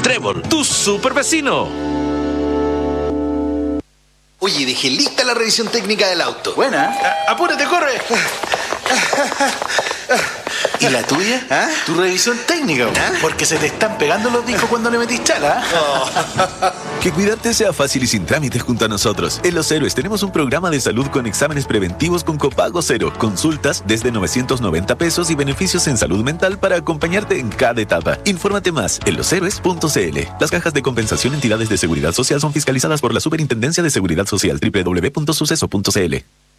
Trébol, tu super vecino. Oye, dejé lista la revisión técnica del auto. Buena. ¡Apúrate, corre! ¿Y la tuya? ¿Ah? Tu revisión técnica, ¿Ah? Porque se te están pegando los discos cuando le metís chala. Que cuidarte sea fácil y sin trámites junto a nosotros. En Los Héroes tenemos un programa de salud con exámenes preventivos con copago cero, consultas desde 990 pesos y beneficios en salud mental para acompañarte en cada etapa. Infórmate más en loshéroes.cl. Las cajas de compensación entidades de seguridad social son fiscalizadas por la Superintendencia de Seguridad Social. www.suceso.cl.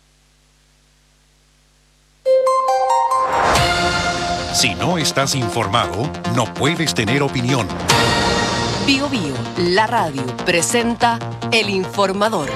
Si no estás informado, no puedes tener opinión. Bio Bio, la radio, presenta El Informador.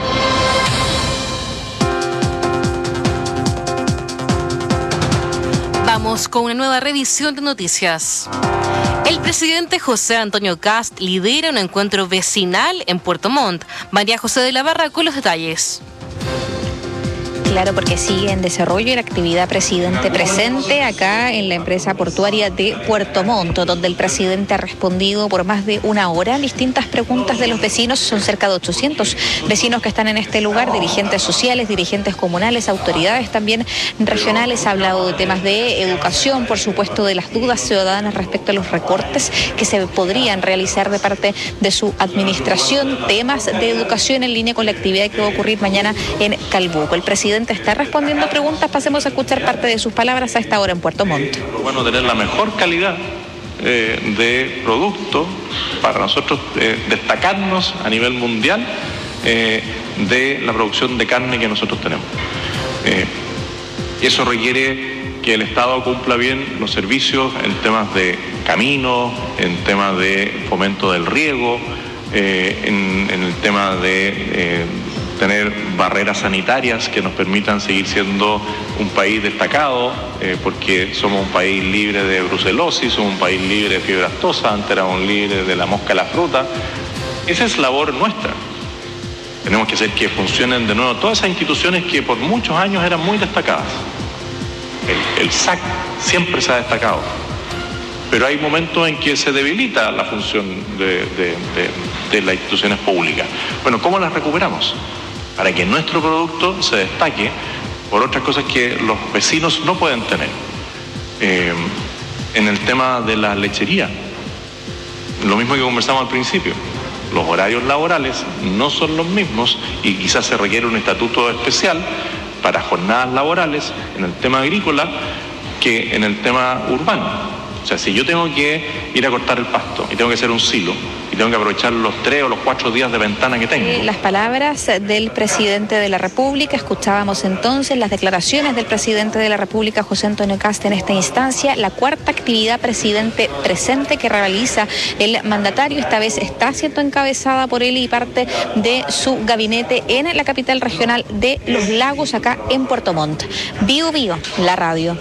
Vamos con una nueva revisión de noticias. El presidente José Antonio Kast lidera un encuentro vecinal en Puerto Montt. María José de la Barra con los detalles. Claro, porque sigue en desarrollo la actividad Presidente Presente acá en la empresa portuaria de Puerto Montt, donde el presidente ha respondido por más de una hora distintas preguntas de los vecinos. Son cerca de 800 vecinos que están en este lugar, dirigentes sociales, dirigentes comunales, autoridades también regionales. Ha hablado de temas de educación, por supuesto, de las dudas ciudadanas respecto a los recortes que se podrían realizar de parte de su administración, temas de educación en línea con la actividad que va a ocurrir mañana en Calbuco. El presidente está respondiendo preguntas. Pasemos a escuchar parte de sus palabras a esta hora en Puerto Montt. Bueno, tener la mejor calidad de producto para nosotros destacarnos a nivel mundial de la producción de carne que nosotros tenemos. Eso requiere que el Estado cumpla bien los servicios en temas de caminos, en temas de fomento del riego, en el tema de tener barreras sanitarias que nos permitan seguir siendo un país destacado, porque somos un país libre de brucelosis, somos un país libre de fiebre aftosa, antes éramos libres de la mosca a la fruta. Esa es labor nuestra. Tenemos que hacer que funcionen de nuevo todas esas instituciones que por muchos años eran muy destacadas. El SAC siempre se ha destacado, pero hay momentos en que se debilita la función de las instituciones públicas. Bueno, ¿cómo las recuperamos? Para que nuestro producto se destaque por otras cosas que los vecinos no pueden tener. En el tema de la lechería, lo mismo que conversamos al principio, los horarios laborales no son los mismos y quizás se requiere un estatuto especial para jornadas laborales en el tema agrícola que en el tema urbano. O sea, si yo tengo que ir a cortar el pasto y tengo que hacer un silo y tengo que aprovechar los 3 o los 4 días de ventana que tengo. Las palabras del presidente de la República. Escuchábamos entonces las declaraciones del presidente de la República, José Antonio Kast, en esta instancia. La cuarta actividad Presidente Presente que realiza el mandatario. Esta vez está siendo encabezada por él y parte de su gabinete en la capital regional de Los Lagos, acá en Puerto Montt. Bio Bio, la radio.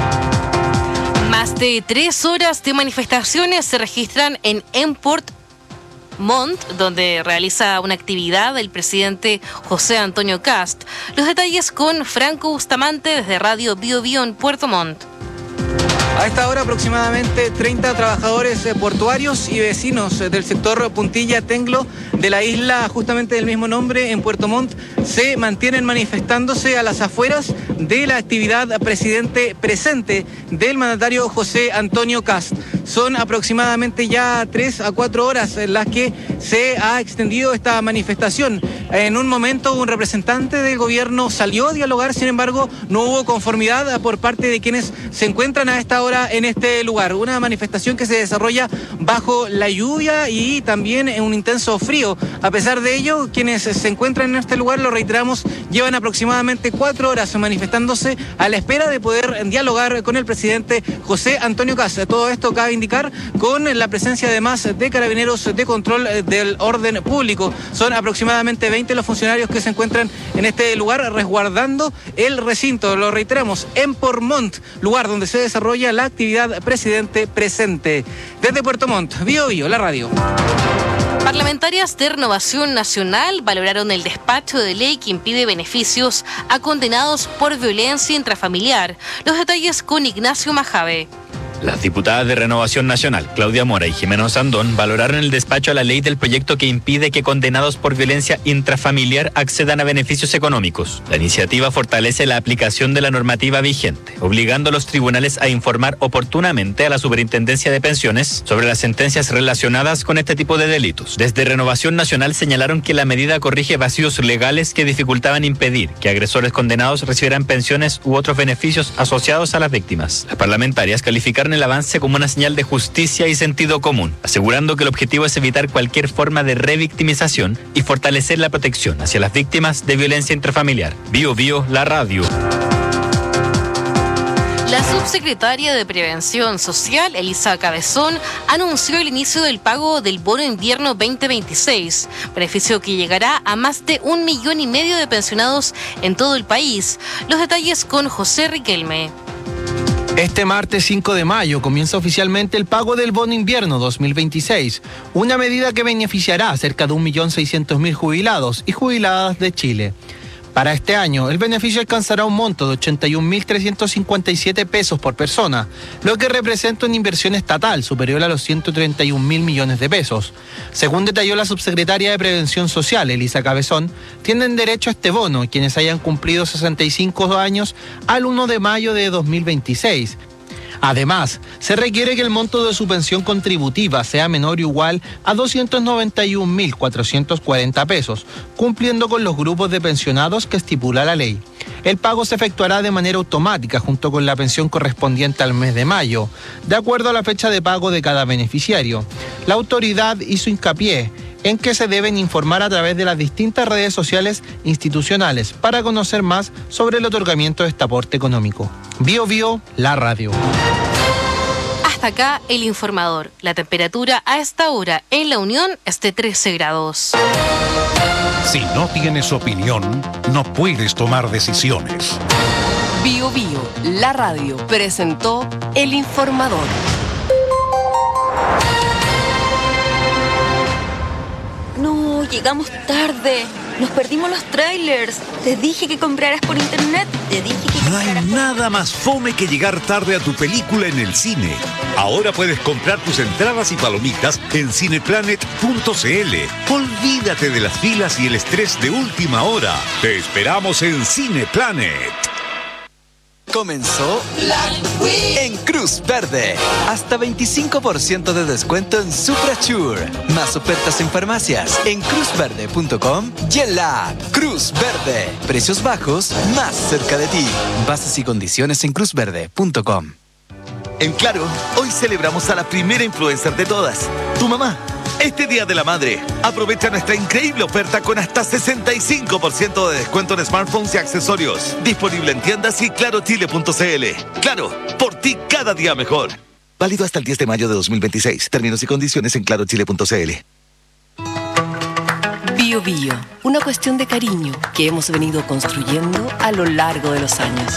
Más de 3 horas de manifestaciones se registran en Puerto Montt, donde realiza una actividad el presidente José Antonio Kast. Los detalles con Franco Bustamante desde Radio Bio Bio en Puerto Montt. A esta hora aproximadamente 30 trabajadores portuarios y vecinos del sector Puntilla Tenglo de la isla justamente del mismo nombre en Puerto Montt se mantienen manifestándose a las afueras de la actividad Presidente Presente del mandatario José Antonio Kast. Son aproximadamente ya 3 a 4 horas en las que se ha extendido esta manifestación. En un momento un representante del gobierno salió a dialogar, sin embargo no hubo conformidad por parte de quienes se encuentran a esta hora en este lugar. Una manifestación que se desarrolla bajo la lluvia y también en un intenso frío. A pesar de ello, quienes se encuentran en este lugar, lo reiteramos, llevan aproximadamente 4 horas manifestándose a la espera de poder dialogar con el presidente José Antonio Kast. Todo esto cabe indicar con la presencia además de carabineros de control del orden público. Son aproximadamente 20 los funcionarios que se encuentran en este lugar resguardando el recinto. Lo reiteramos, en Puerto Montt, lugar donde se desarrolla la actividad Presidente Presente. Desde Puerto Montt, Bio Bio, la radio. Parlamentarias de Renovación Nacional valoraron el despacho de ley que impide beneficios a condenados por violencia intrafamiliar. Los detalles con Ignacio Majave. Las diputadas de Renovación Nacional, Claudia Mora y Jimena Sandón, valoraron el despacho a la ley del proyecto que impide que condenados por violencia intrafamiliar accedan a beneficios económicos. La iniciativa fortalece la aplicación de la normativa vigente, obligando a los tribunales a informar oportunamente a la Superintendencia de Pensiones sobre las sentencias relacionadas con este tipo de delitos. Desde Renovación Nacional señalaron que la medida corrige vacíos legales que dificultaban impedir que agresores condenados recibieran pensiones u otros beneficios asociados a las víctimas. Las parlamentarias calificaron el avance como una señal de justicia y sentido común, asegurando que el objetivo es evitar cualquier forma de revictimización y fortalecer la protección hacia las víctimas de violencia intrafamiliar. Bio Bio, la radio. La subsecretaria de Prevención Social, Elisa Cabezón, anunció el inicio del pago del bono invierno 2026, beneficio que llegará a más de 1,5 millones de pensionados en todo el país. Los detalles con José Riquelme. Este martes 5 de mayo comienza oficialmente el pago del bono invierno 2026, una medida que beneficiará a cerca de 1.600.000 jubilados y jubiladas de Chile. Para este año, el beneficio alcanzará un monto de 81.357 pesos por persona, lo que representa una inversión estatal superior a los 131.000 millones de pesos. Según detalló la subsecretaria de Prevención Social, Elisa Cabezón, tienen derecho a este bono quienes hayan cumplido 65 años al 1 de mayo de 2026. Además, se requiere que el monto de su pensión contributiva sea menor o igual a 291.440 pesos, cumpliendo con los grupos de pensionados que estipula la ley. El pago se efectuará de manera automática junto con la pensión correspondiente al mes de mayo, de acuerdo a la fecha de pago de cada beneficiario. La autoridad hizo hincapié en que se deben informar a través de las distintas redes sociales institucionales para conocer más sobre el otorgamiento de este aporte económico. Bio Bio, la radio. Hasta acá el informador. La temperatura a esta hora en La Unión es de 13 grados. Si no tienes opinión, no puedes tomar decisiones. Bio Bio, la radio, presentó el informador. No, llegamos tarde. Nos perdimos los trailers. Te dije que compraras por internet. No hay nada más fome que llegar tarde a tu película en el cine. Ahora puedes comprar tus entradas y palomitas en cineplanet.cl. Olvídate de las filas y el estrés de última hora. Te esperamos en Cineplanet. Comenzó Black Week en Cruz Verde. Hasta 25% de descuento en Suprasure. Más ofertas en farmacias en cruzverde.com y en la app. Cruz Verde. Precios bajos más cerca de ti. Bases y condiciones en cruzverde.com. En Claro, hoy celebramos a la primera influencer de todas, tu mamá. Este Día de la Madre, aprovecha nuestra increíble oferta con hasta 65% de descuento en smartphones y accesorios. Disponible en tiendas y clarochile.cl. Claro, por ti cada día mejor. Válido hasta el 10 de mayo de 2026. Términos y condiciones en clarochile.cl. Bio Bio, una cuestión de cariño que hemos venido construyendo a lo largo de los años.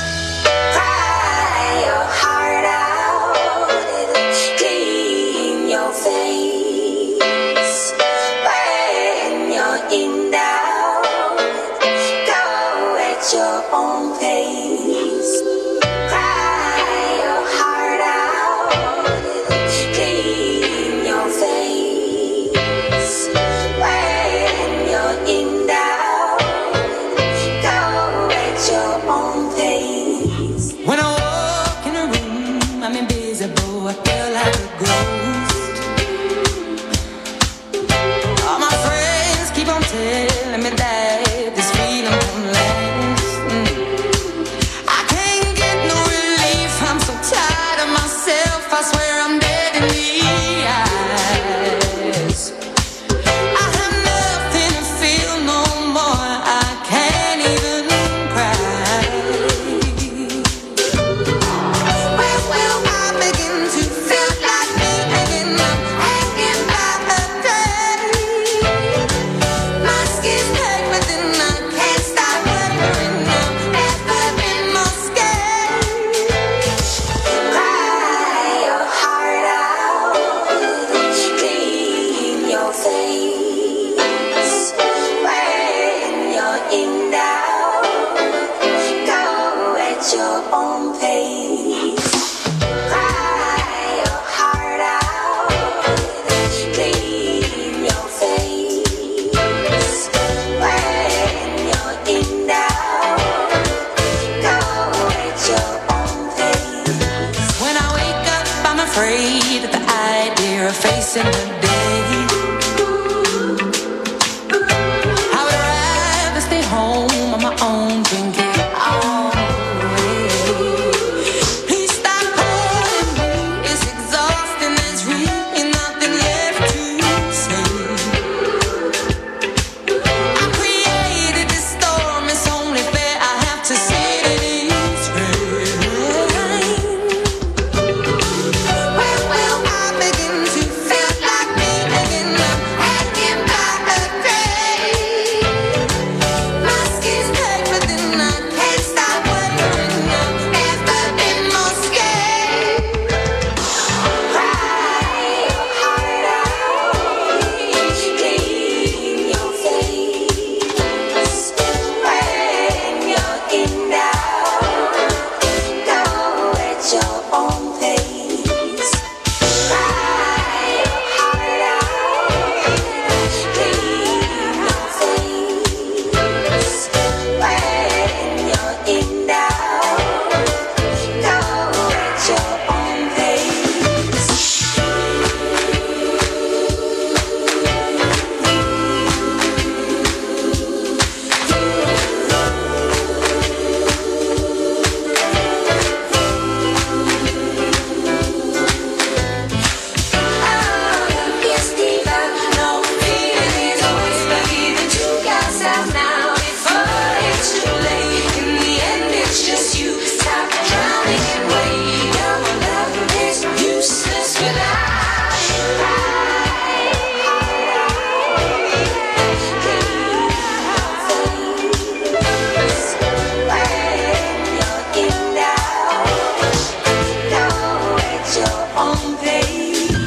missing her day. I would rather stay home on my own, drinking all the way. Please stop calling me, it's exhausting, there's really nothing left to say. I created this storm, it's only fair I have to say that it's rain. Where will I begin to feel like me again? I'm hanging by a thread. My skin's black, but then I can't stop wondering. I've never been more scared. Cry your heart out, clean your face. When you're in doubt, go at your own pace. Cry your heart out, clean your face. When you're in doubt, go at your own pace. Yes, diva, no feeling is always believing to yourself now before it's too late. In the end, it's just you. Stop drowning and wait. Your love is useless without you. When you're in doubt, go at your own pace.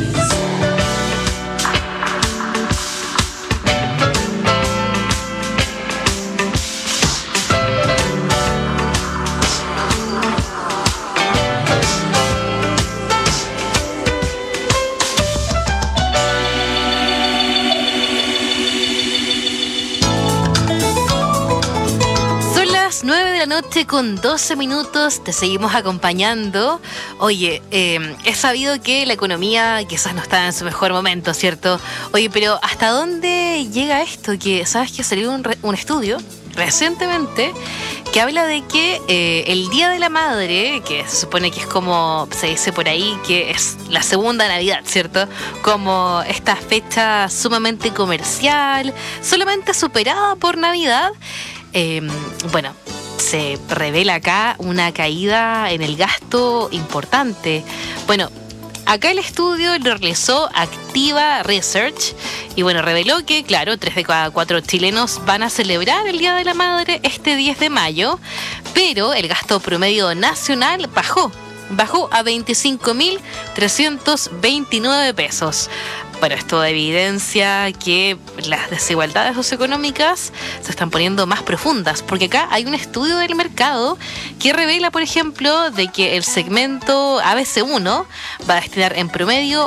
Son las 9 de la noche con 12 minutos, te seguimos acompañando. Oye, es sabido que la economía quizás no está en su mejor momento, ¿cierto? Oye, pero ¿hasta dónde llega esto? Que sabes que salió un estudio recientemente que habla de que el Día de la Madre, que se supone que es como se dice por ahí, que es la segunda Navidad, ¿cierto? Como esta fecha sumamente comercial, solamente superada por Navidad. Bueno, se revela acá una caída en el gasto importante. Bueno, acá el estudio lo realizó Activa Research y bueno, reveló que, claro, 3 de cada 4 chilenos van a celebrar el Día de la Madre este 10 de mayo, pero el gasto promedio nacional bajó a 25.329 pesos. Bueno, esto evidencia que las desigualdades socioeconómicas se están poniendo más profundas, porque acá hay un estudio del mercado que revela, por ejemplo, de que el segmento ABC1 va a destinar en promedio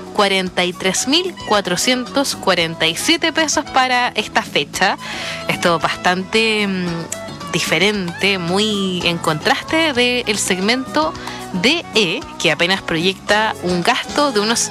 43.447 pesos para esta fecha. Esto bastante diferente, muy en contraste del segmento DE, que apenas proyecta un gasto de unos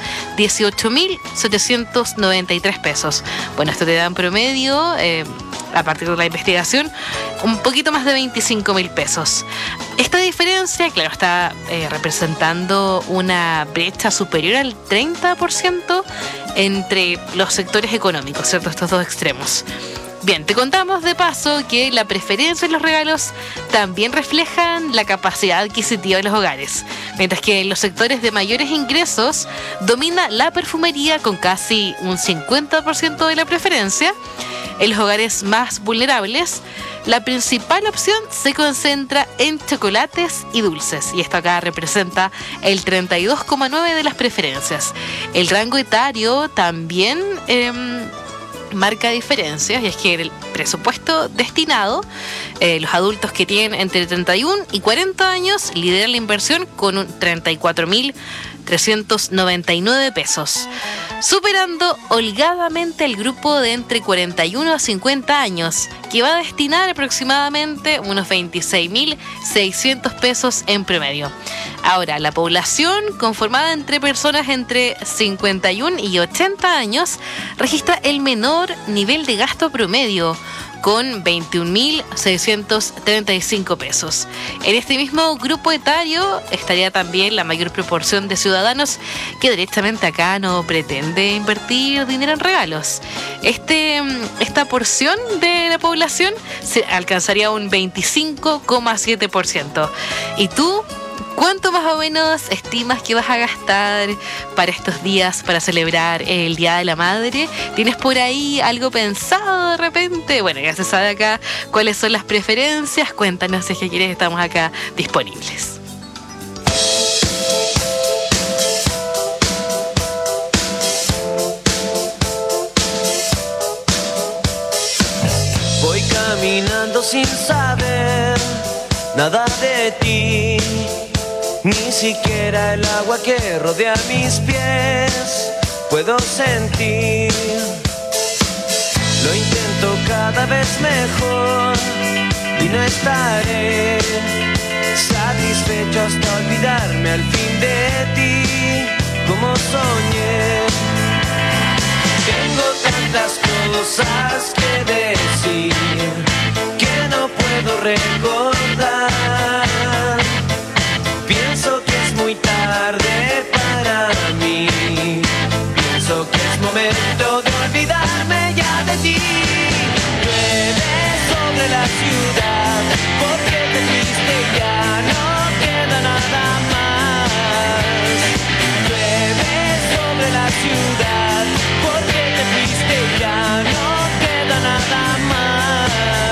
18.793 pesos. Bueno, esto te da en promedio, a partir de la investigación, un poquito más de 25.000 pesos. Esta diferencia, claro, está representando una brecha superior al 30% entre los sectores económicos, ¿cierto? Estos dos extremos. Bien, te contamos de paso que la preferencia en los regalos también reflejan la capacidad adquisitiva de los hogares, mientras que en los sectores de mayores ingresos domina la perfumería con casi un 50% de la preferencia. En los hogares más vulnerables, la principal opción se concentra en chocolates y dulces, y esto acá representa el 32,9% de las preferencias. El rango etario también marca diferencias, y es que el presupuesto destinado, los adultos que tienen entre 31 y 40 años lideran la inversión con un 34.399 pesos, superando holgadamente el grupo de entre 41 a 50 años, que va a destinar aproximadamente unos 26.600 pesos en promedio. Ahora, la población, conformada entre personas entre 51 y 80 años, registra el menor nivel de gasto promedio, con 21.635 pesos. En este mismo grupo etario estaría también la mayor proporción de ciudadanos que directamente acá no pretende invertir dinero en regalos. Esta porción de la población se alcanzaría un 25,7%. ¿Y tú? ¿Cuánto más o menos estimas que vas a gastar para estos días, para celebrar el Día de la Madre? ¿Tienes por ahí algo pensado de repente? Bueno, ya se sabe acá cuáles son las preferencias. Cuéntanos si es que quieres, estamos acá disponibles. Voy caminando sin saber nada de ti, ni siquiera el agua que rodea mis pies puedo sentir. Lo intento cada vez mejor y no estaré satisfecho hasta olvidarme al fin de ti, como soñé. Tengo tantas cosas que decir que no puedo recordar. Pienso que es muy tarde para mí. Pienso que es momento de olvidarme ya de ti. Llueve sobre la ciudad porque te fuiste y ya no queda nada más. Llueve sobre la ciudad porque te fuiste y ya no queda nada más.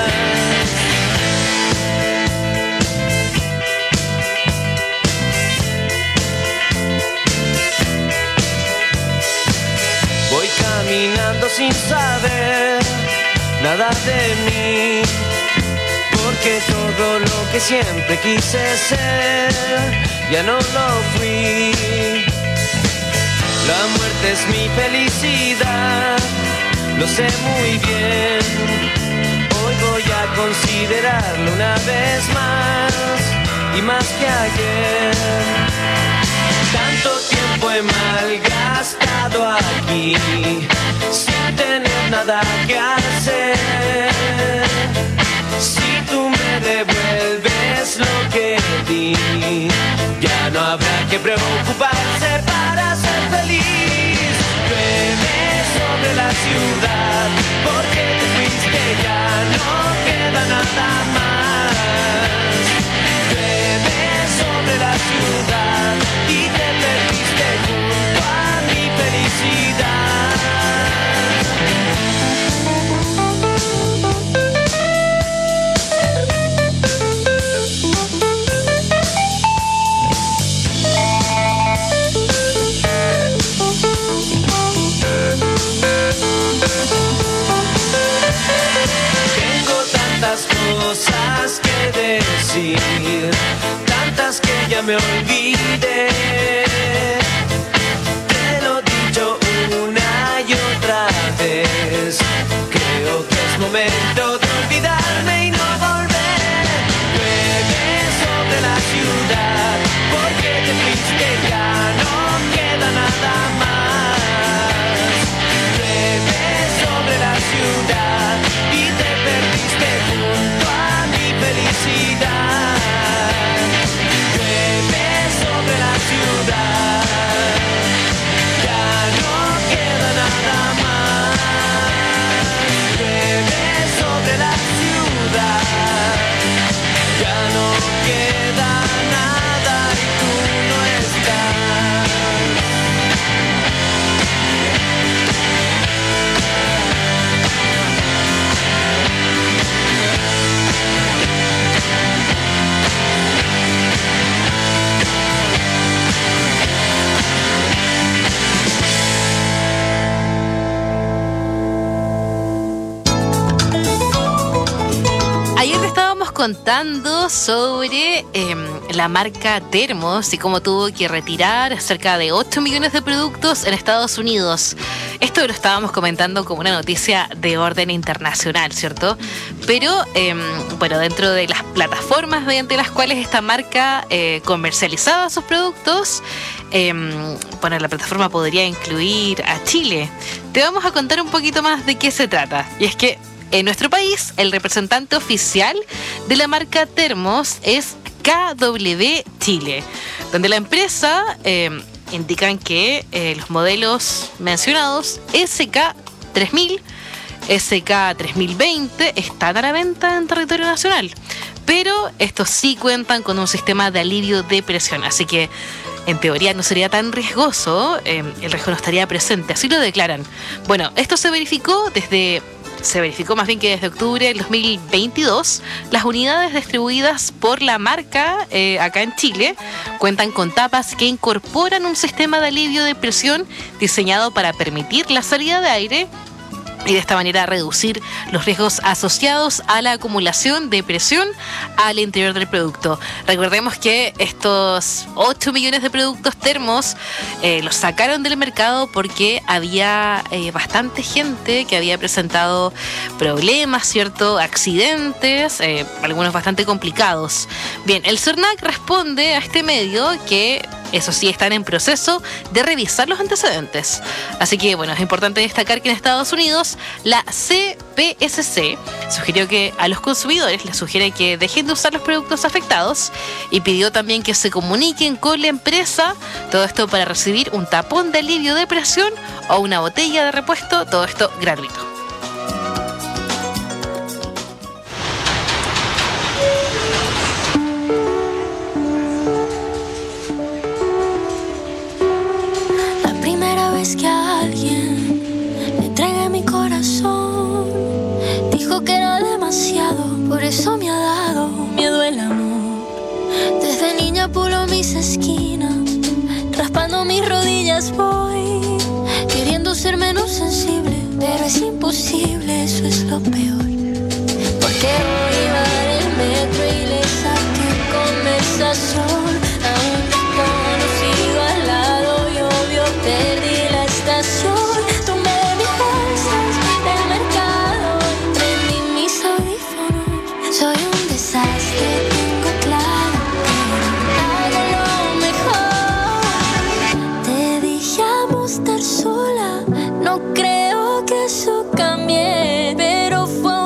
Voy caminando sin saber nada de mí, porque todo lo que siempre quise ser ya no lo fui. La muerte es mi felicidad, lo sé muy bien. Hoy voy a considerarlo una vez más y más que ayer. Tanto tiempo he malgastado aquí sin tener nada que hacer. Si tú me devuelves lo que di, ya no habrá que preocuparse para ser feliz. Llueve sobre la ciudad porque te fuiste, ya no queda nada más. Llueve sobre la ciudad y te perdiste junto a mi felicidad. Tengo tantas cosas que decir, tantas que ya me olvidé. Te lo he dicho una y otra vez. Creo que es momento de olvidarme y no volver. Llueve sobre la ciudad porque te fuiste, ya no queda nada más. Llueve sobre la ciudad y te perdiste junto a mi felicidad. Llueve sobre la ciudad, ya no queda nada más. Llueve sobre la ciudad, ya no queda nada y tú no estás. Ayer te estábamos contando sobre la marca Termos y cómo tuvo que retirar cerca de 8 millones de productos en Estados Unidos. Esto lo estábamos comentando como una noticia de orden internacional, ¿cierto? Pero, bueno, dentro de las plataformas mediante las cuales esta marca comercializaba sus productos, bueno, la plataforma podría incluir a Chile. Te vamos a contar un poquito más de qué se trata. Y es que en nuestro país, el representante oficial de la marca Termos es KW Chile, donde la empresa indican que los modelos mencionados SK3000, SK3020 están a la venta en territorio nacional, pero estos sí cuentan con un sistema de alivio de presión, así que en teoría no sería tan riesgoso, el riesgo no estaría presente, así lo declaran. Bueno, esto se verificó más bien que desde octubre del 2022, las unidades distribuidas por la marca acá en Chile cuentan con tapas que incorporan un sistema de alivio de presión diseñado para permitir la salida de aire y de esta manera reducir los riesgos asociados a la acumulación de presión al interior del producto. Recordemos que estos 8 millones de productos Termos los sacaron del mercado porque había bastante gente que había presentado problemas, ¿cierto? Accidentes, algunos bastante complicados. Bien, el CERNAC responde a este medio que eso sí, están en proceso de revisar los antecedentes. Así que, bueno, es importante destacar que en Estados Unidos la CPSC sugirió que a los consumidores les sugiere que dejen de usar los productos afectados y pidió también que se comuniquen con la empresa, todo esto para recibir un tapón de alivio de presión o una botella de repuesto, todo esto gratuito. Que a alguien le entregué mi corazón, dijo que era demasiado, por eso me ha dado miedo el amor. Desde niña pulo mis esquinas, raspando mis rodillas voy, queriendo ser menos sensible, pero es imposible, eso es lo peor. Porque hoy iba el metro y le saqué conversación a un desconocido al lado y obvio perdí la estación. Tomé mis bolsas del mercado, prendí mis audífonos. Soy un desastre, tengo claro, pero hago lo mejor. Te dije amo estar sola, no creo que eso cambie, pero fue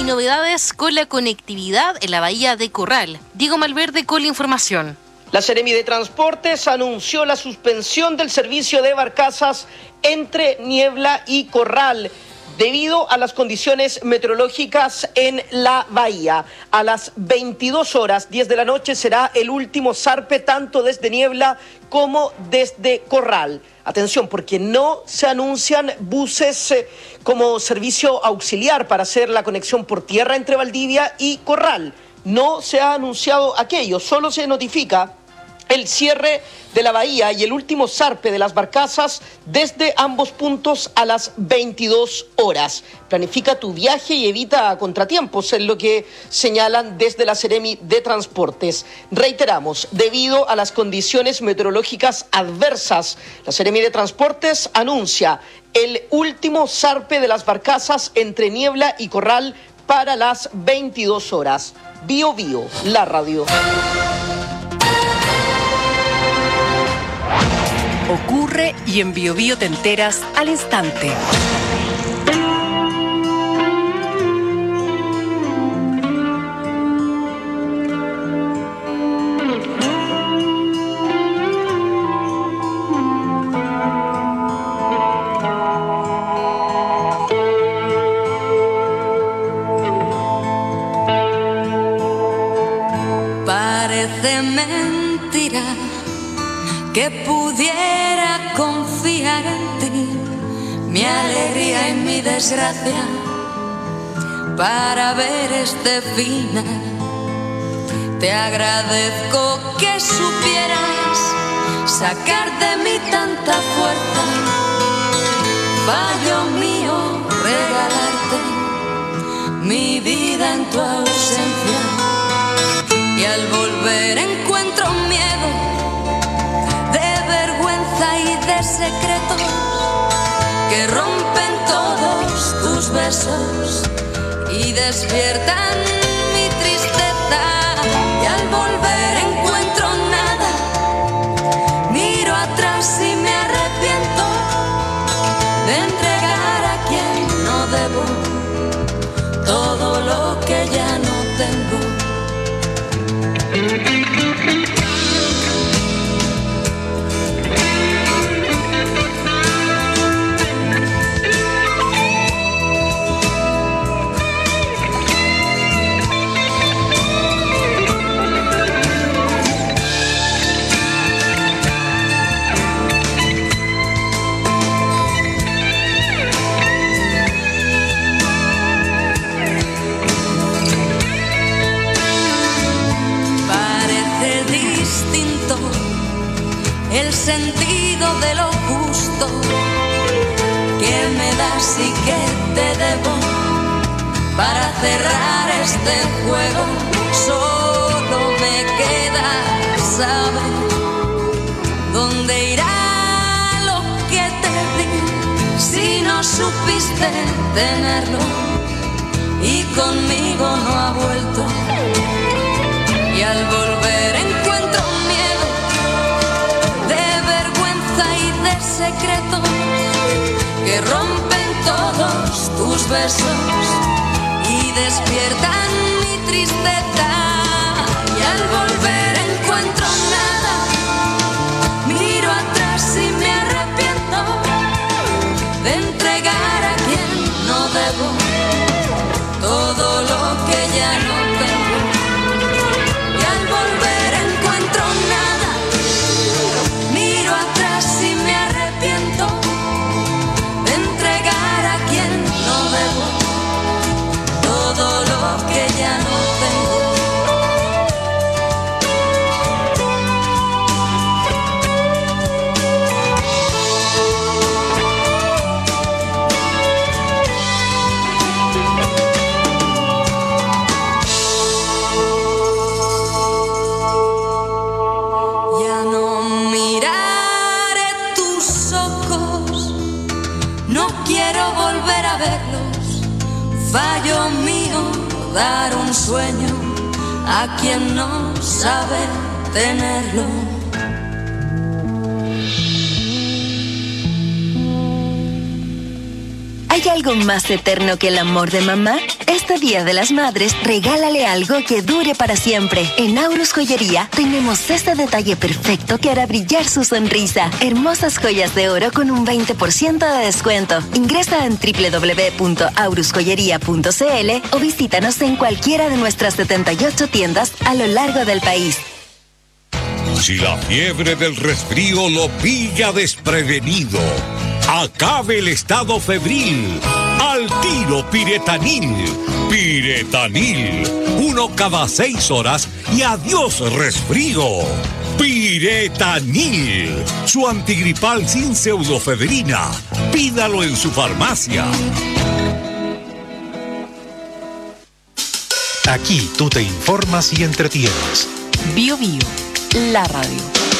novedades con la conectividad en la bahía de Corral. Diego Malverde con la información. La Seremi de Transportes anunció la suspensión del servicio de barcazas entre Niebla y Corral debido a las condiciones meteorológicas en la bahía. A las 22 horas, 10 de la noche, será el último zarpe tanto desde Niebla como desde Corral. Atención, porque no se anuncian buses como servicio auxiliar para hacer la conexión por tierra entre Valdivia y Corral. No se ha anunciado aquello, solo se notifica el cierre de la bahía y el último zarpe de las barcazas desde ambos puntos a las 22 horas. Planifica tu viaje y evita contratiempos, es lo que señalan desde la Seremi de Transportes. Reiteramos, debido a las condiciones meteorológicas adversas, la Seremi de Transportes anuncia el último zarpe de las barcazas entre Niebla y Corral para las 22 horas. Bio Bio, la radio. Ocurre y en Bio Bio te enteras al instante. Parece mentira que pudiera confiar en ti, mi alegría y mi desgracia, para ver este final. Te agradezco que supieras sacar de mí tanta fuerza, fallo mío regalarte mi vida en tu ausencia. Y al volver encuentro miedo, y de secretos que rompen todos tus besos y despiertan mi tristeza. Y al volver encuentro nada, miro atrás y me arrepiento de entregar a quien no debo todo lo que ya no tengo. El sentido de lo justo que me das y que te debo para cerrar este juego. Solo me queda saber dónde irá lo que te di si no supiste tenerlo y conmigo no ha vuelto. Y al volver encuentro miedo, y de secretos que rompen todos tus besos y despiertan mi tristeza. Y al volver encuentro nada, miro atrás y me arrepiento de entregar a quien no debo todo lo que ya no tengo. Y al volver encuentro nada, miro atrás y me arrepiento de entregar a quien no debo todo lo que ya no tengo. Ya no miraré tus ojos, no quiero volver a verlos. Fallo mío dar un sueño a quien no sabe tenerlo. ¿Hay algo más eterno que el amor de mamá? Este Día de las Madres, regálale algo que dure para siempre. En Aurus Joyería tenemos este detalle perfecto que hará brillar su sonrisa. Hermosas joyas de oro con un 20% de descuento. Ingresa en www.aurusjoyería.cl o visítanos en cualquiera de nuestras 78 tiendas a lo largo del país. Si la fiebre del resfrío lo pilla desprevenido, acabe el estado febril. Al tiro Piretanil. Piretanil. 1 cada 6 horas y adiós resfrío. Piretanil. Su antigripal sin pseudofebrina. Pídalo en su farmacia. Aquí tú te informas y entretienes. Bio Bio, la radio.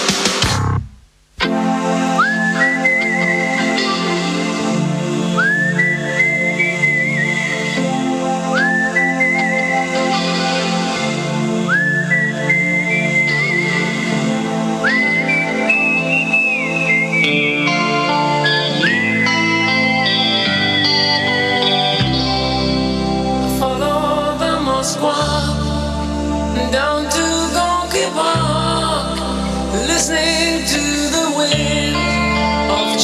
Follow the Moskva down to Gonky Park, listening to the wind of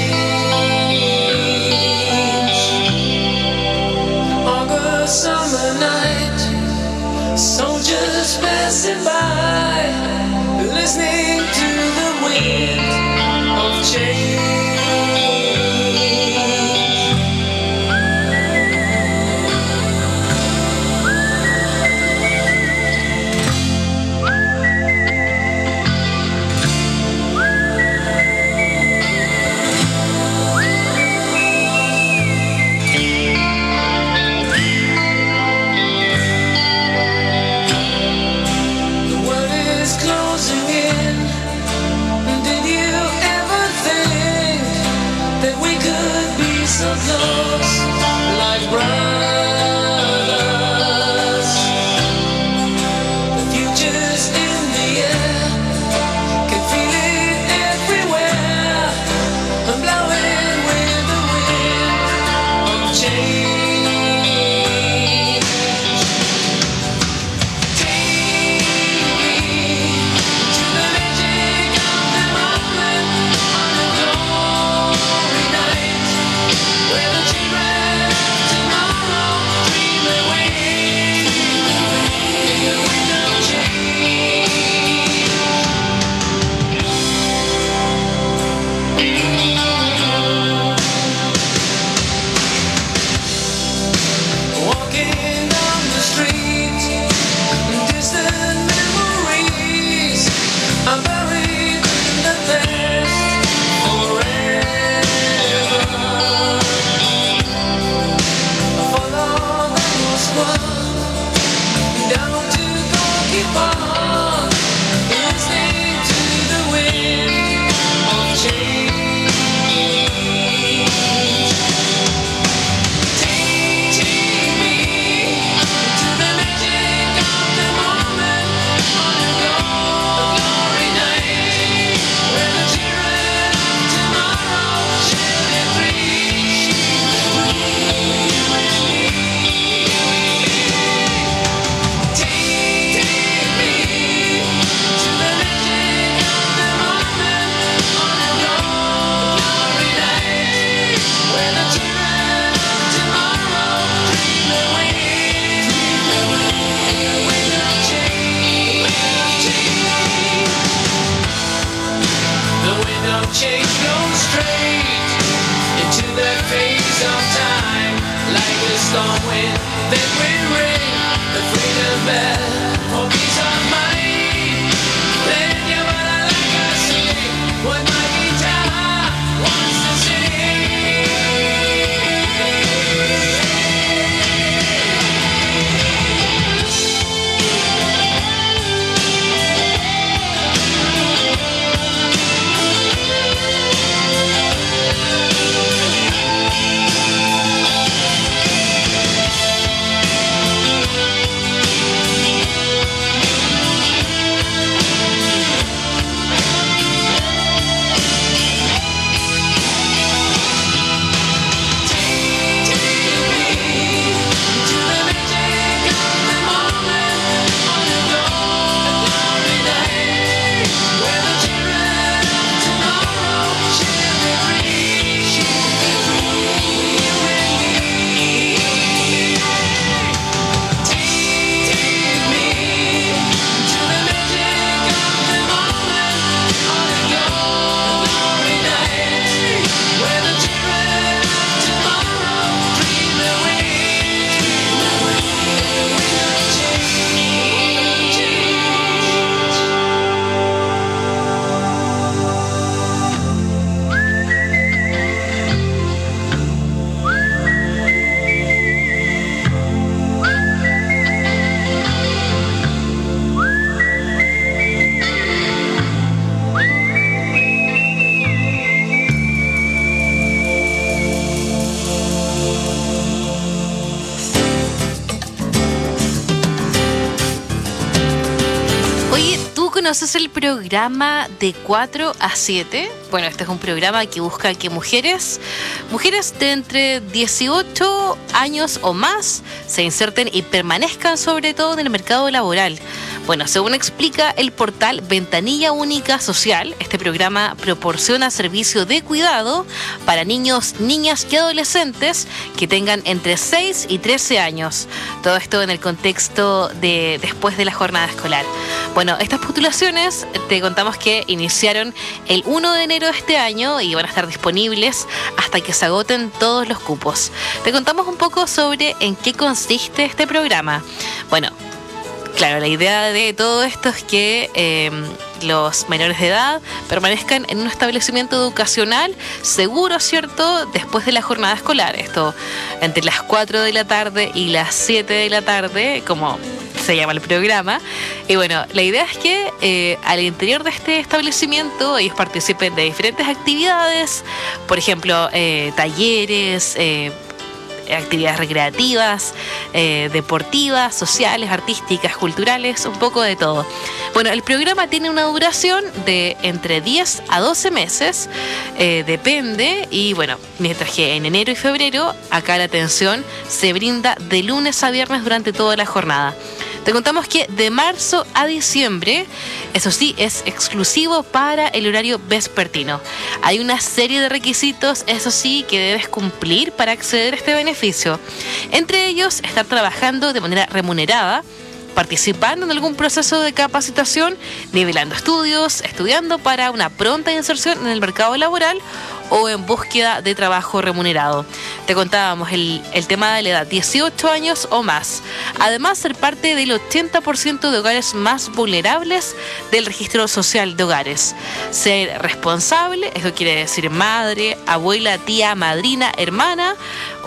change. August summer night, soldiers passing by, listening to the wind of change. The world is closing in. Did you ever think that we could be so close, like brothers? The future's in the air, can feel it everywhere. I'm blowing with the wind of change. Walking down the street, distant memories are buried in the past forever. Follow the Moskva down to Gorky Park, listening to the wind of change. Take me to the magic of the moment on a glory night, where the children of tomorrow shall be free. Take me to the magic of the moment on a glory night, where the children of tomorrow dream away. The wind of change goes straight into that phase of time, like a storm wind that will ring the freedom bell for peace of mind. Then you better like I sing what my guitar wants to sing. conoces el programa de 4 a 7? Bueno, este es un programa que busca que mujeres de entre 18 años o más se inserten y permanezcan sobre todo en el mercado laboral. Bueno, según explica el portal Ventanilla Única Social, este programa proporciona servicio de cuidado para niños, niñas y adolescentes que tengan entre 6 y 13 años. Todo esto en el contexto de después de la jornada escolar. Bueno, estas postulaciones te contamos que iniciaron el 1 de enero de este año y van a estar disponibles hasta que se agoten todos los cupos. Te contamos un poco sobre en qué consiste este programa. Bueno, claro, la idea de todo esto es que los menores de edad permanezcan en un establecimiento educacional seguro, ¿cierto?, después de la jornada escolar. Esto entre las 4 de la tarde y las 7 de la tarde, como se llama el programa. Y bueno, la idea es que al interior de este establecimiento ellos participen de diferentes actividades, por ejemplo, talleres, actividades recreativas, deportivas, sociales, artísticas, culturales, un poco de todo. Bueno, el programa tiene una duración de entre 10 a 12 meses, depende, y bueno, mientras que en enero y febrero acá la atención se brinda de lunes a viernes durante toda la jornada. Te contamos que de marzo a diciembre, eso sí, es exclusivo para el horario vespertino. Hay una serie de requisitos, eso sí, que debes cumplir para acceder a este beneficio. Entre ellos, estar trabajando de manera remunerada, participando en algún proceso de capacitación, nivelando estudios, estudiando para una pronta inserción en el mercado laboral o en búsqueda de trabajo remunerado. Te contábamos el tema de la edad, 18 años o más. Además, ser parte del 80% de hogares más vulnerables del registro social de hogares. Ser responsable, eso quiere decir madre, abuela, tía, madrina, hermana,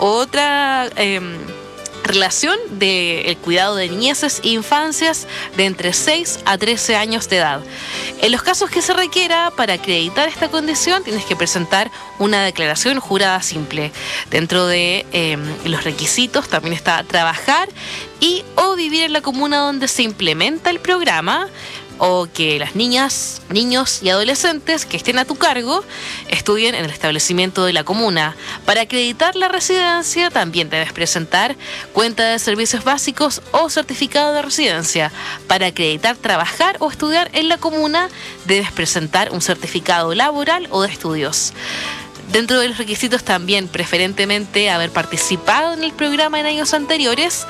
otra relación del cuidado de niñeces e infancias de entre 6 a 13 años de edad. En los casos que se requiera para acreditar esta condición, tienes que presentar una declaración jurada simple. Dentro de los requisitos también está trabajar y o vivir en la comuna donde se implementa el programa, o que las niñas, niños y adolescentes que estén a tu cargo estudien en el establecimiento de la comuna. Para acreditar la residencia también debes presentar cuenta de servicios básicos o certificado de residencia. Para acreditar trabajar o estudiar en la comuna debes presentar un certificado laboral o de estudios. Dentro de los requisitos también preferentemente haber participado en el programa en años anteriores,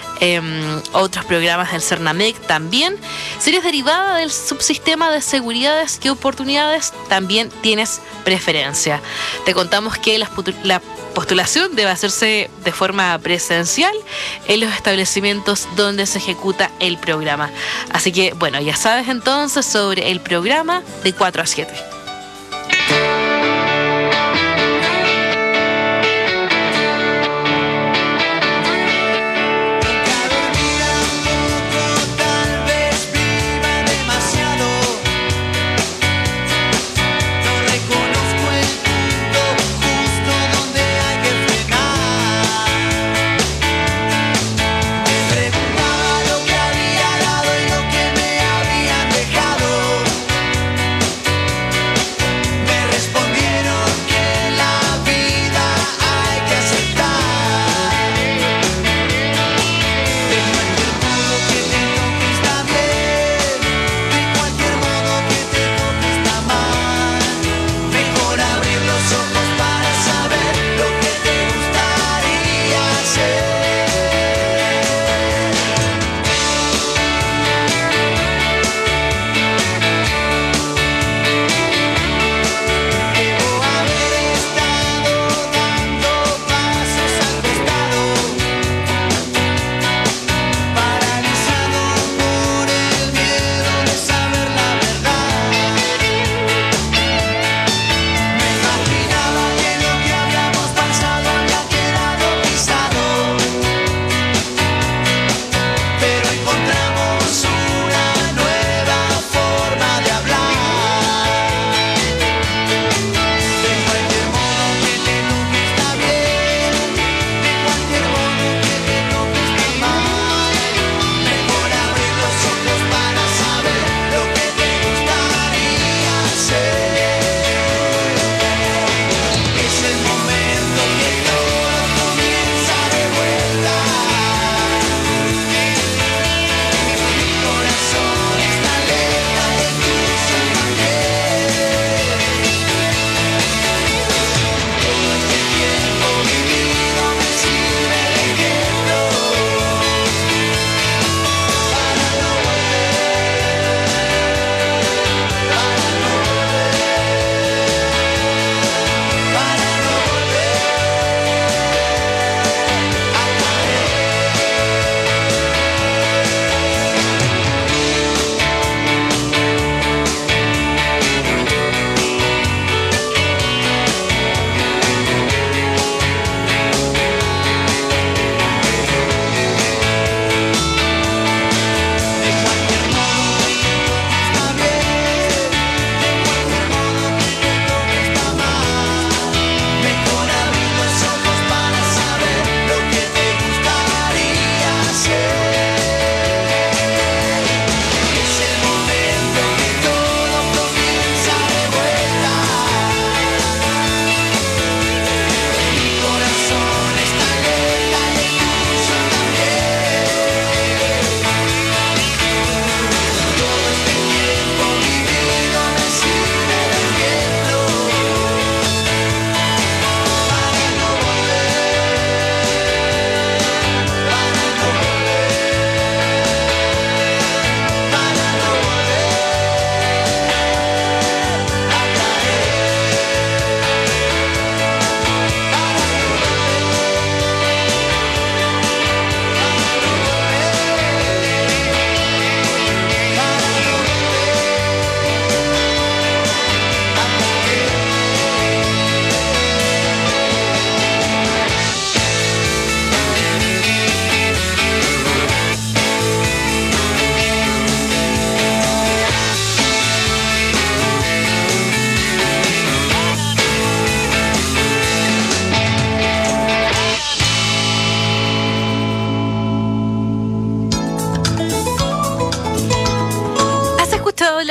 otros programas del Cernamec también. Si eres derivada del subsistema de seguridades y oportunidades, también tienes preferencia. Te contamos que la postulación debe hacerse de forma presencial en los establecimientos donde se ejecuta el programa. Así que, bueno, ya sabes entonces sobre el programa de 4 a 7. Preguntaba lo que había dado y lo que me habían dejado.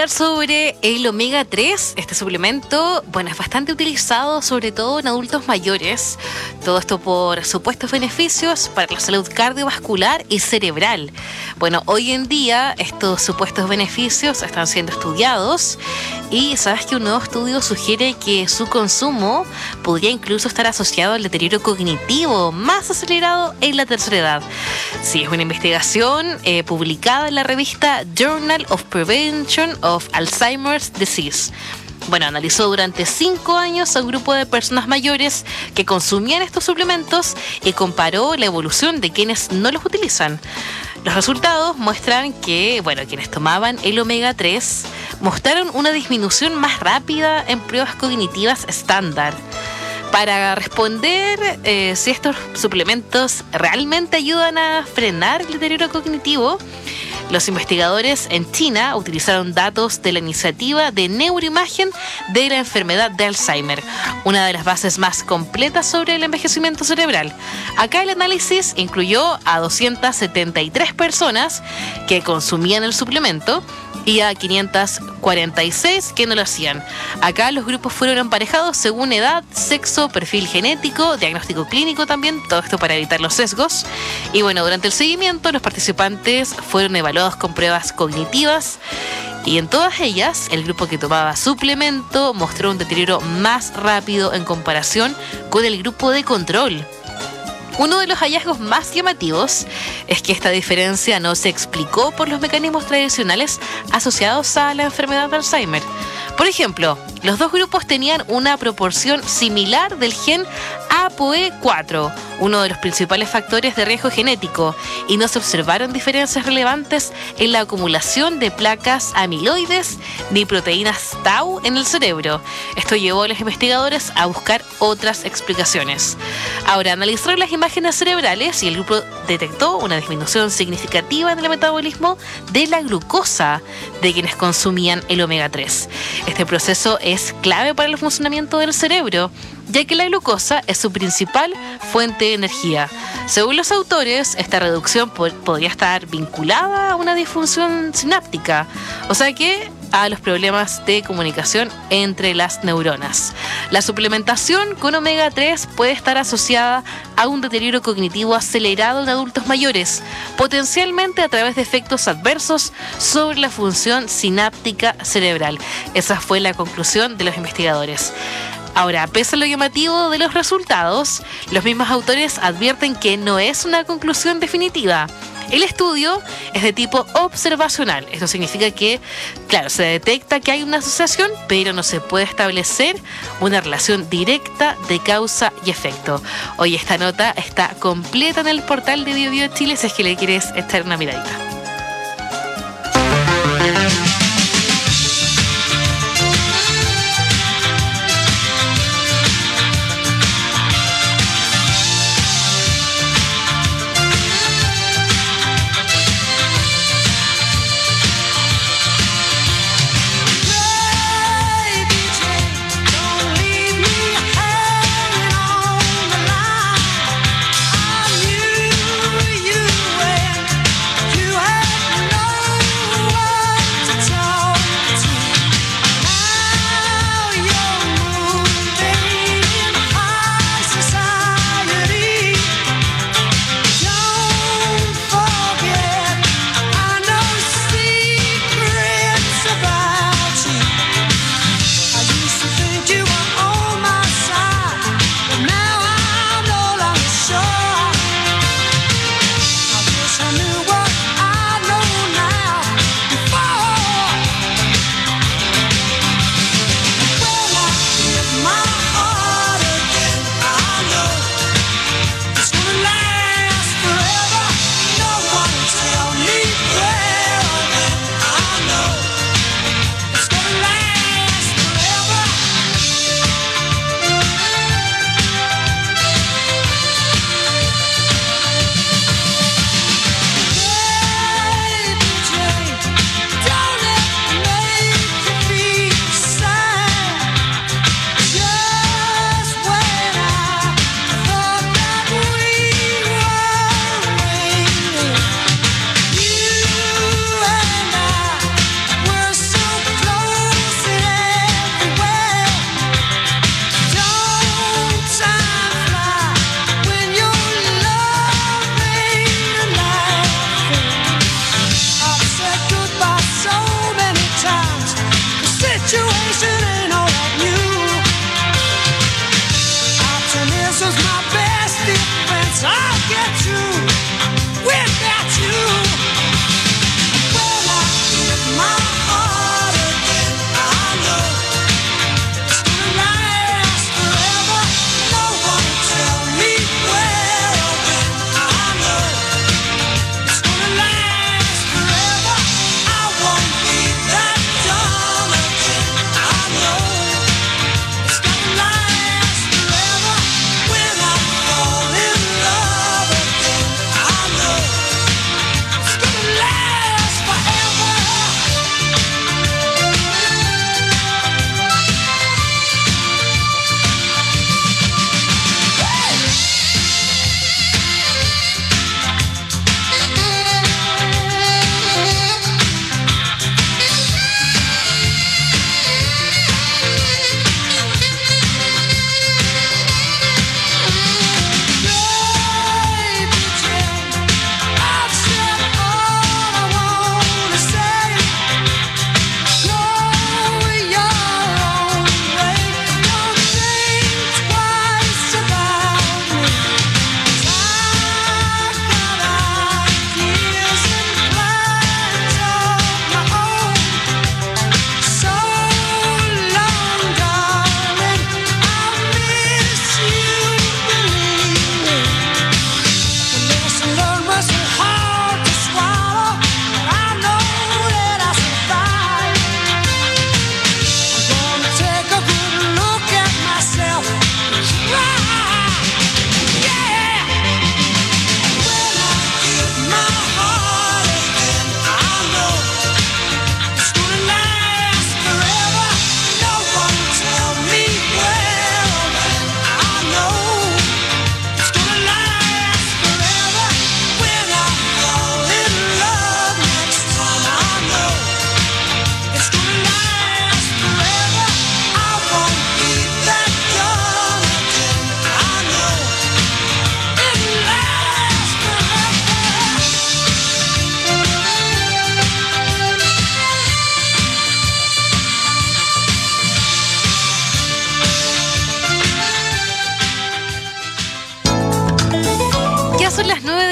hablar sobre el omega 3. Este suplemento, bueno, es bastante utilizado sobre todo en adultos mayores. Todo esto por supuestos beneficios para la salud cardiovascular y cerebral. Bueno, hoy en día estos supuestos beneficios están siendo estudiados y sabes que un nuevo estudio sugiere que su consumo podría incluso estar asociado al deterioro cognitivo más acelerado en la tercera edad. Sí, es una investigación publicada en la revista Journal of Prevention of Alzheimer's Disease. Bueno, analizó durante 5 años a un grupo de personas mayores que consumían estos suplementos y comparó la evolución de quienes no los utilizan. Los resultados muestran que, bueno, quienes tomaban el omega 3 mostraron una disminución más rápida en pruebas cognitivas estándar. Para responder si estos suplementos realmente ayudan a frenar el deterioro cognitivo, los investigadores en China utilizaron datos de la iniciativa de neuroimagen de la enfermedad de Alzheimer, una de las bases más completas sobre el envejecimiento cerebral. Acá el análisis incluyó a 273 personas que consumían el suplemento y a 546 que no lo hacían. Acá los grupos fueron emparejados según edad, sexo, perfil genético, diagnóstico clínico también, todo esto para evitar los sesgos. Y bueno, durante el seguimiento los participantes fueron evaluados con pruebas cognitivas y en todas ellas el grupo que tomaba suplemento mostró un deterioro más rápido en comparación con el grupo de control. Uno de los hallazgos más llamativos es que esta diferencia no se explicó por los mecanismos tradicionales asociados a la enfermedad de Alzheimer. Por ejemplo, los dos grupos tenían una proporción similar del gen ApoE4, uno de los principales factores de riesgo genético, y no se observaron diferencias relevantes en la acumulación de placas amiloides ni proteínas tau en el cerebro. Esto llevó a los investigadores a buscar otras explicaciones. Ahora, analizaron las imágenes cerebrales y el grupo detectó una disminución significativa en el metabolismo de la glucosa de quienes consumían el omega 3. Este proceso es clave para el funcionamiento del cerebro, ya que la glucosa es su principal fuente de energía. Según los autores, esta reducción podría estar vinculada a una disfunción sináptica, o sea que a los problemas de comunicación entre las neuronas. La suplementación con omega 3 puede estar asociada a un deterioro cognitivo acelerado en adultos mayores, potencialmente a través de efectos adversos sobre la función sináptica cerebral. Esa fue la conclusión de los investigadores. Ahora, pese a lo llamativo de los resultados, los mismos autores advierten que no es una conclusión definitiva. El estudio es de tipo observacional. Esto significa que, claro, se detecta que hay una asociación, pero no se puede establecer una relación directa de causa y efecto. Hoy esta nota está completa en el portal de BioBio Chile si es que le quieres echar una miradita. You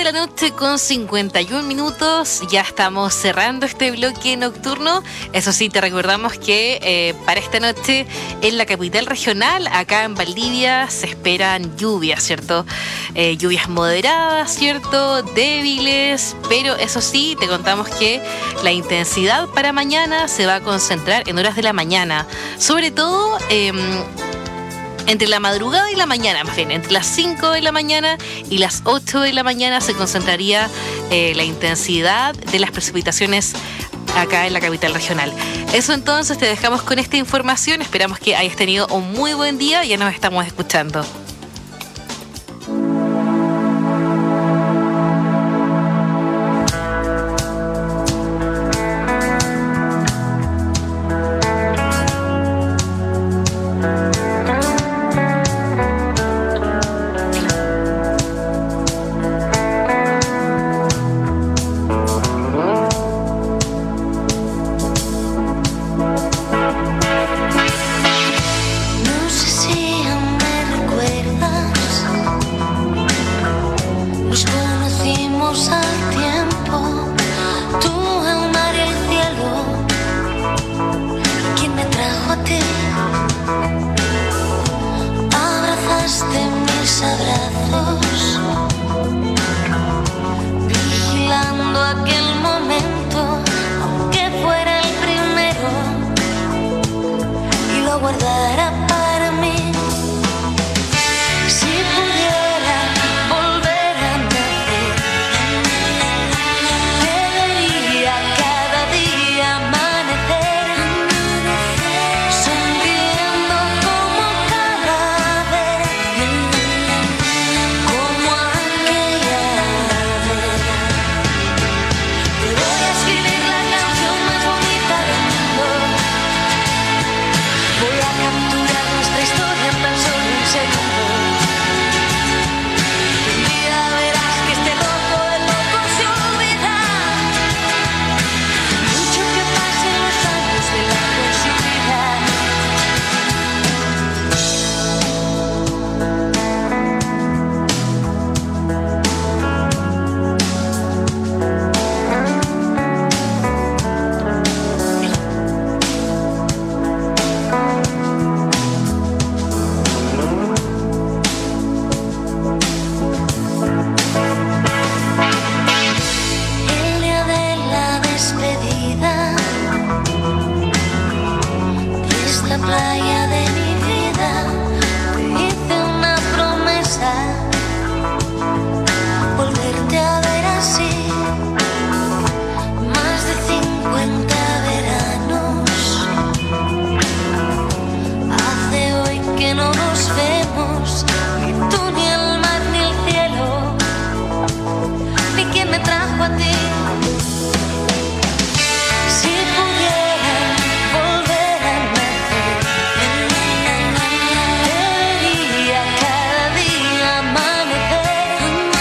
de la noche con 51 minutos. Ya estamos cerrando este bloque nocturno. Eso sí, te recordamos que para esta noche en la capital regional, acá en Valdivia, se esperan lluvias, ¿cierto? Lluvias moderadas, ¿cierto? Débiles, pero eso sí, te contamos que la intensidad para mañana se va a concentrar en horas de la mañana. Sobre todo entre la madrugada y la mañana, más bien, entre las 5 de la mañana y las 8 de la mañana se concentraría la intensidad de las precipitaciones acá en la capital regional. Eso entonces, te dejamos con esta información. Esperamos que hayas tenido un muy buen día. Ya nos estamos escuchando. No sé si aún me recuerdas. Nos conocimos al tiempo. Tú, el mar y el cielo. ¿Quién me trajo a ti? Abrazaste mis abrazos, vigilando aquel momento, aunque fuera el primero, y lo guardara para mí. Si pudiera volver a nacer, debería cada día amanecer, sonriendo como cada vez, como aquella vez. Te voy a escribir la canción más bonita del mundo. Voy a capturar nuestra historia en tan solo un segundo. Un día verás que este loco se olvida. Mucho que pasen los años de largo en su vida. El día de la despedida de esta playa de mi vida, te hice una promesa, volverte a ver así. Más de 50 veranos hace hoy que no nos vemos, ni tú, ni el mar, ni el cielo, ni quien me trajo a ti. Si pudiera volver a nacer, debería cada día amanecer,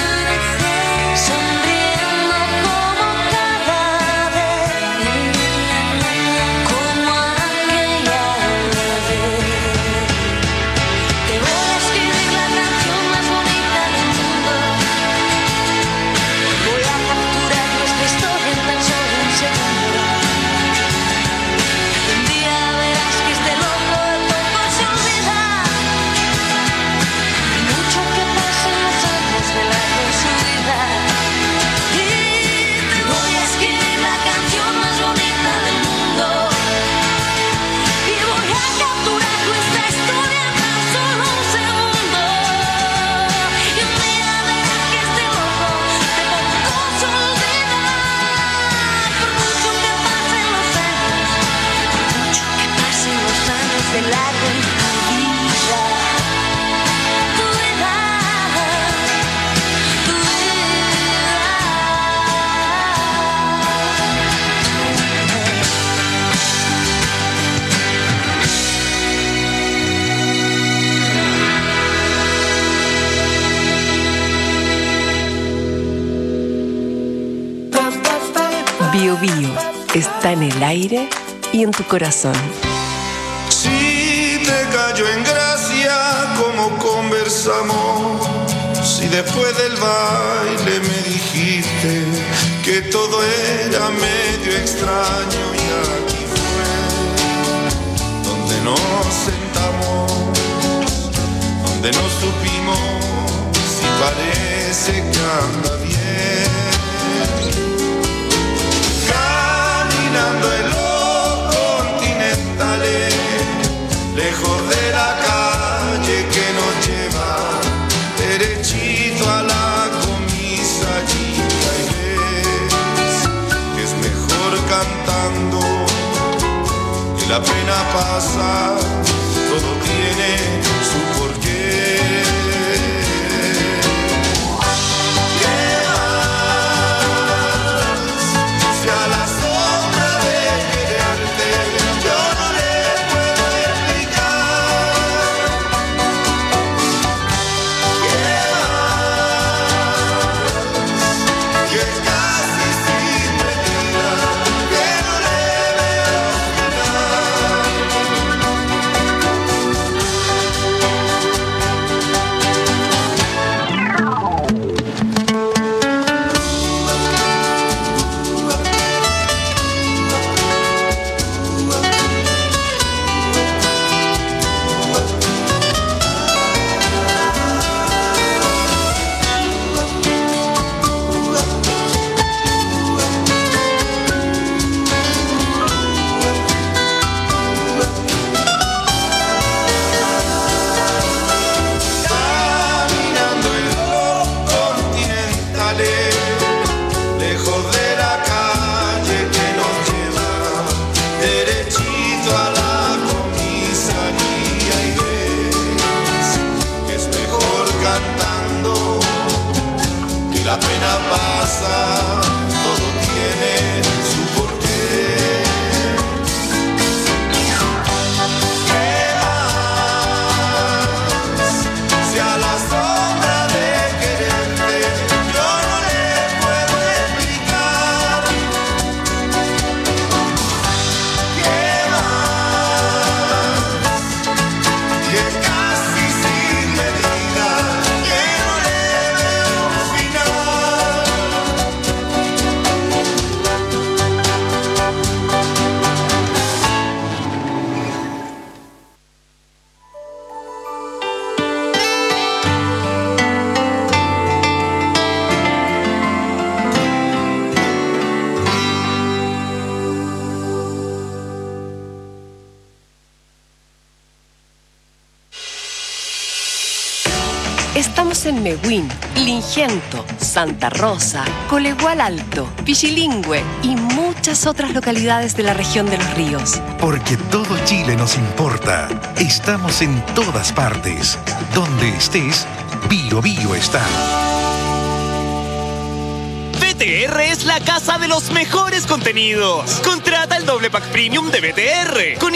sonriendo como cada vez, como aquella vez. Te voy a escribir la canción más bonita del mundo. Voy a capturar nuestra historia en tan solo un segundo. Un día verás que este loco se olvida. Mucho que pasen los años de largo en su vida. Y te voy a escribir la canción más bonita del mundo. Y voy a capturar nuestra historia en tan solo un segundo. Y un día verás que este loco se olvida. Por mucho que pasen los años de largo en tu vida. Tu vida, tu Bio Bio está en el aire y en tu corazón. Si te cayó en gracia como conversamos, Si después del baile me dijiste que todo era medio extraño y aquí fue donde nos sentamos, donde no supimos si parece que anda bien. Caminando en los continentales, lejos de la calle que nos lleva derechito a la comisaría, y ves que es mejor cantando, que la pena pasa, todo tiene su porqué. ¿Qué más? Si a la sombra de quererte yo no le puedo explicar. ¿Qué más? Que casi sin medida, que no le veo caminando en los continentales, lejos de la calle que nos lleva derechito a la comisaría, y ves que es mejor cantando, que la pena pasa, todo tiene su porqué. ¿Qué más? Si a la sombra de quererte yo no le puedo explicar. ¿Qué más? Que casi sin medida, que no le veo final. Estamos en Mehuín, Lingento, Santa Rosa, Colegual Alto, Pichilingüe y muchas otras localidades de la región de Los Ríos. Porque todo Chile nos importa. Estamos en todas partes. Donde estés, Bio Bio está. BTR es la casa de los mejores contenidos. Contrata el doble pack premium de BTR con